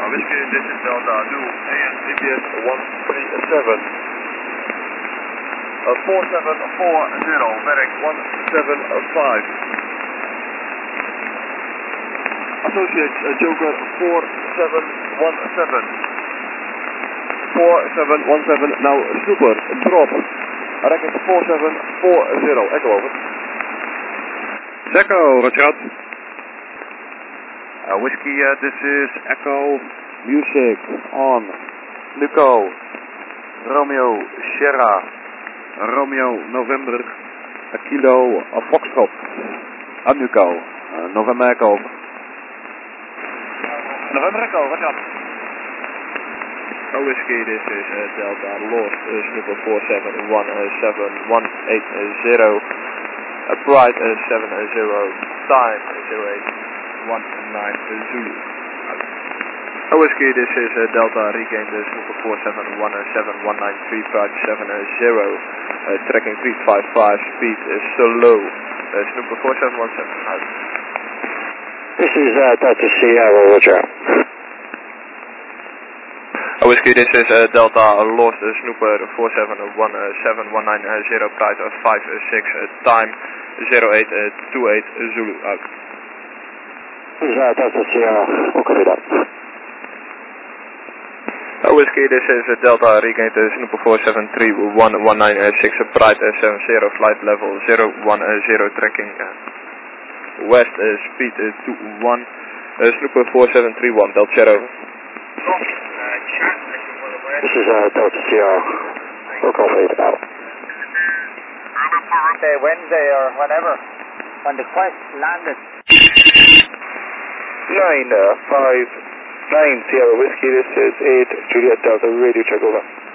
Whiskey, this is Delta, do AN GPS 137. 4740, medic 175. Associate Joker 4717. 4717, now Snooper, drop. Record 4740, echo over. Echo, roger out. Whiskey, this is Echo, music on. Nuco, Romeo, Sierra, Romeo, November, Kilo, Foxtrot. Nuco, November, echo over. November echo, roger out. Whiskey, this is Delta, Lost, Snooper 47171880, Bright 70, time 0819 Zulu. Whiskey, this is Delta, regained Snooper 4717193570, tracking 355, speed is slow, Snooper 4717 out. This is Delta Sierra, roger. Whiskey, this is Delta, Lost, Snooper 471719, Bright 56, time 0828 Zulu out. This is Delta Sierra, we'll copy that. Whiskey, this is Delta, regained Snooper 473119, Bright 70, flight level 010, tracking west, speed 21, Snooper 4731, Delta Sierra. This is Delta Sierra, we'll copy it out. Okay, Wednesday or whenever, when the Quest landed. 959 Sierra Whiskey, this is 8 Juliet Delta, radio check over.